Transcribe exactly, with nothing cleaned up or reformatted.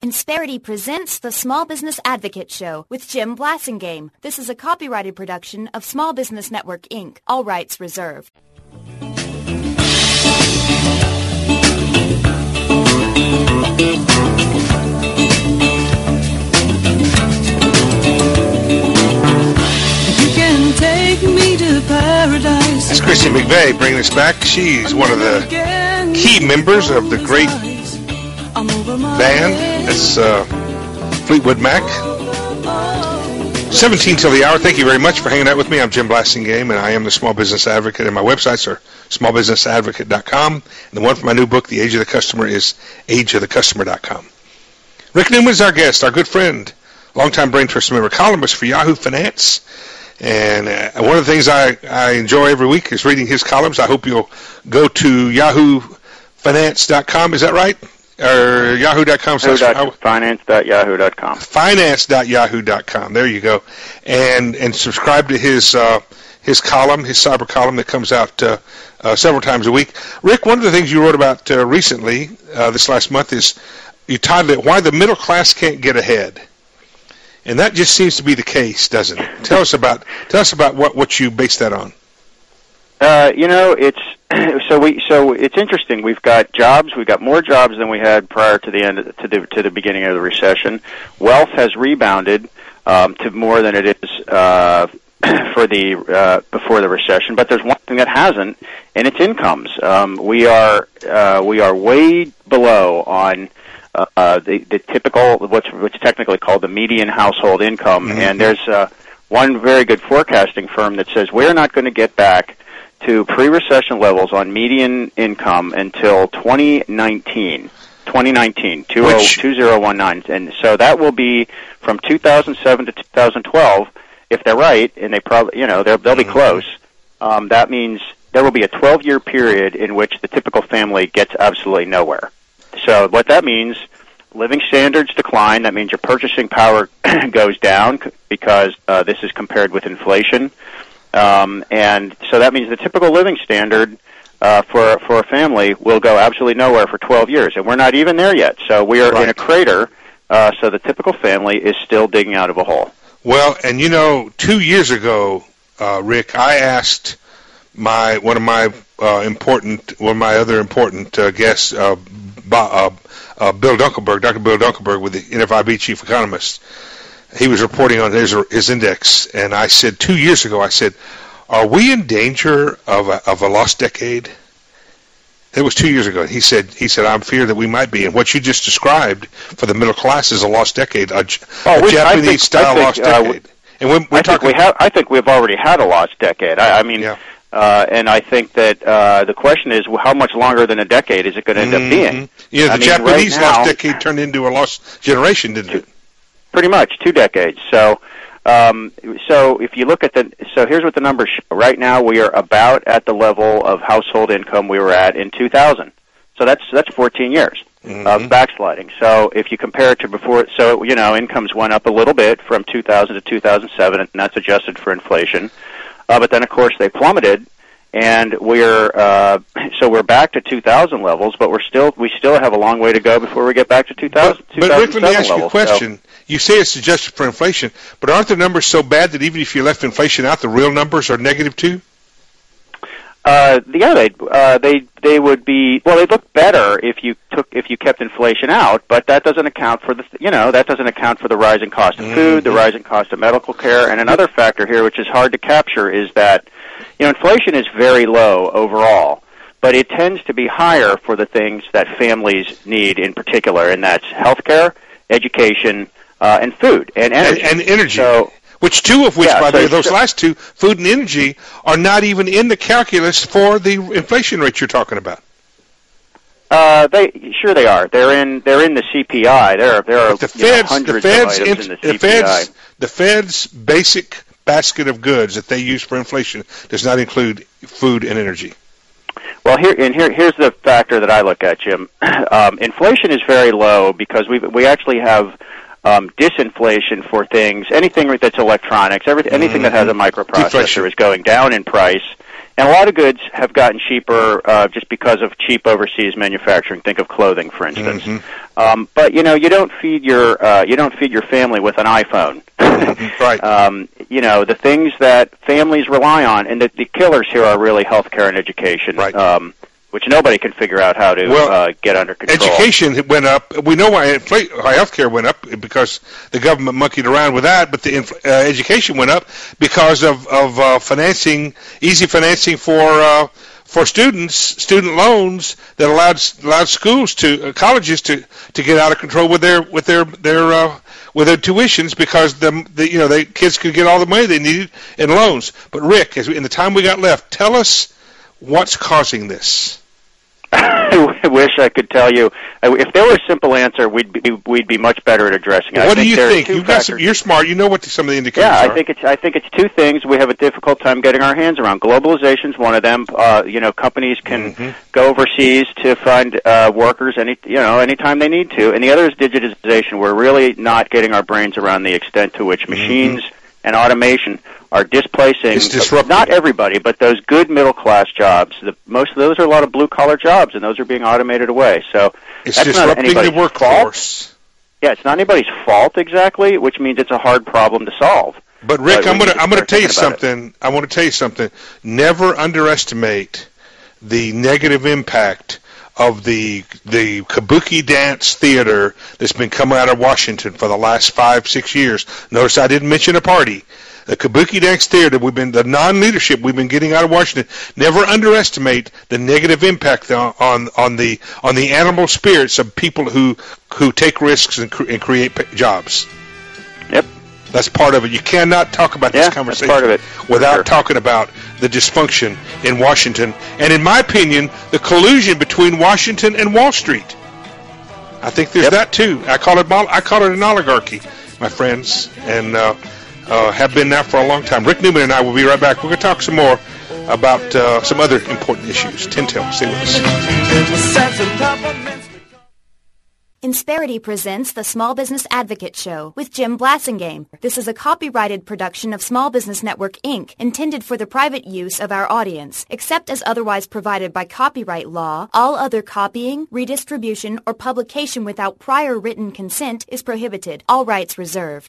Insperity presents the Small Business Advocate Show with Jim Blasingame. This is a copyrighted production of Small Business Network, Incorporated. All rights reserved. You can take me to paradise. That's Christy McVeigh bringing us back. She's one of the key members of the great band. That's uh, Fleetwood Mac. seventeen till the hour. Thank you very much for hanging out with me. I'm Jim Blasingame, and I am the Small Business Advocate. And my websites are small business advocate dot com. And the one for my new book, The Age of the Customer, is age of the customer dot com. Rick Newman is our guest, our good friend, longtime Brain Trust member, columnist for Yahoo Finance. And uh, one of the things I, I enjoy every week is reading his columns. I hope you'll go to yahoo finance dot com. Is that right? Or yahoo dot com. finance dot yahoo dot com. finance dot yahoo dot com. There you go. And and subscribe to his uh, his column, his cyber column that comes out uh, uh, several times a week. Rick, one of the things you wrote about uh, recently, uh, this last month, is you titled it, Why the Middle Class Can't Get Ahead. And that just seems to be the case, doesn't it? Tell us about tell us about what, what you base that on. Uh, you know, it's so we so it's interesting. We've got jobs. We've got more jobs than we had prior to the end of, to the to the beginning of the recession. Wealth has rebounded um, to more than it is uh, for the uh, before the recession. But there's one thing that hasn't, and it's incomes. Um, we are uh, we are way below on. Uh, the, the typical, what's, what's technically called the median household income, mm-hmm. and there's uh, one very good forecasting firm that says we're not going to get back to pre-recession levels on median income until twenty nineteen, twenty nineteen, two thousand nineteen, and so that will be from two thousand seven to two thousand twelve. If they're right, and they probably, you know, they'll they'll be mm-hmm. close. Um, that means there will be a twelve-year period in which the typical family gets absolutely nowhere. So what that means, living standards decline. That means your purchasing power goes down because uh, this is compared with inflation. Um, and so that means the typical living standard uh, for for a family will go absolutely nowhere for twelve years. And we're not even there yet. So we are right in a crater. Uh, so the typical family is still digging out of a hole. Well, and you know, two years ago, uh, Rick, I asked my one of my uh, important, one of my other important uh, guests, uh, Uh, uh, Bill Dunkelberg, Doctor Bill Dunkelberg, with the N F I B chief economist. He was reporting on his his index, and I said two years ago, I said, "Are we in danger of a, of a lost decade?" It was two years ago. He said, "He said I'm fear that we might be." And what you just described for the middle class is a lost decade, a, oh, a Japanese style think, lost uh, decade. And we're, we're I talking. Think we have, I think we've already had a lost decade. I, I mean. Yeah. Uh, and I think that uh, the question is, well, how much longer than a decade is it going to end mm-hmm. up being? Yeah, the I mean, Japanese right now, lost decade turned into a lost generation, didn't it? Pretty much, two decades. So, um, so if you look at the, so here's what the numbers show. Right now, we are about at the level of household income we were at in two thousand. So that's that's fourteen years mm-hmm. of backsliding. So if you compare it to before, so you know, incomes went up a little bit from two thousand to two thousand seven, and that's adjusted for inflation. Uh, but then, of course, they plummeted, and we're uh, so we're back to two thousand levels. But we're still we still have a long way to go before we get back to two thousand. But, but Rick, let me ask you a question. So, you say it's adjusted for inflation, but aren't the numbers so bad that even if you left inflation out, the real numbers are negative too? Uh, yeah, they uh, they they would be well. They'd look better if you took if you kept inflation out, but that doesn't account for the you know that doesn't account for the rising cost of food, mm-hmm. the rising cost of medical care, and another factor here which is hard to capture is that you know inflation is very low overall, but it tends to be higher for the things that families need in particular, and that's healthcare, education, uh, and food and energy. And, and energy. So, Which two of which, yeah, by the so way, those last two, food and energy, are not even in the calculus for the inflation rate you're talking about. Uh, they sure they are. They're in they're in the C P I. There are there are the Feds, know, hundreds the Feds, of items in the C P I. The Feds, the Fed's basic basket of goods that they use for inflation does not include food and energy. Well, here and here here's the factor that I look at, Jim. Um, inflation is very low because we we actually have. Um, disinflation for things, anything that's electronics, everything, anything mm-hmm. that has a microprocessor Deflation. is going down in price, And a lot of goods have gotten cheaper uh, just because of cheap overseas manufacturing. Think of clothing, for instance. Mm-hmm. Um, but you know, you don't feed your uh, you don't feed your family with an iPhone. Right. Um, you know, the things that families rely on, and the, the killers here are really healthcare and education. Right. Um, which nobody can figure out how to well, uh, get under control. Education went up. We know why, infl- why healthcare went up, because the government monkeyed around with that, but the inf- uh, education went up because of, of uh, financing, easy financing for uh, for students, student loans that allowed allowed schools to uh, colleges to, to get out of control with their with their their uh, with their tuitions, because the, the you know the kids could get all the money they needed in loans. But Rick, as we, in the time we got left, tell us what's causing this. I wish I could tell you. If there were a simple answer, we'd be we'd be much better at addressing it. What I do you think? think? You've got some, you're smart. You know what the, some of the indicators yeah, are. I think it's I think it's two things we have a difficult time getting our hands around. Globalization's one of them. Uh, you know, companies can mm-hmm. go overseas to find uh, workers any you know anytime they need to, and the other is digitization. We're really not getting our brains around the extent to which machines mm-hmm. and automation are displacing, it's disrupting. Not everybody, but those good middle-class jobs. The, most of those are a lot of blue-collar jobs, and those are being automated away. So it's that's not disrupting anybody's the workforce. fault. Yeah, it's not anybody's fault exactly, which means it's a hard problem to solve. But Rick, but I'm going to I'm going to tell you something. something. I want to tell you something. Never underestimate the negative impact of the the kabuki dance theater that's been coming out of Washington for the last five, six years. Notice I didn't mention a party. The kabuki dance theater, we've been the non-leadership we've been getting out of Washington. Never underestimate the negative impact on on, on the on the animal spirits of people who who take risks and, cre- and create p- jobs. Yep, that's part of it. You cannot talk about yeah, this conversation that's part of it. without sure. talking about the dysfunction in Washington, and in my opinion, the collusion between Washington and Wall Street. I think there's yep. that too. I call it I call it an oligarchy, my friends, and. Uh, Uh, have been now for a long time. Rick Newman and I will be right back. We're going to talk some more about uh, some other important issues. Tintel, stay with us. Insperity presents the Small Business Advocate Show with Jim Blasingame. This is a copyrighted production of Small Business Network, Incorporated, intended for the private use of our audience. Except as otherwise provided by copyright law, all other copying, redistribution, or publication without prior written consent is prohibited. All rights reserved.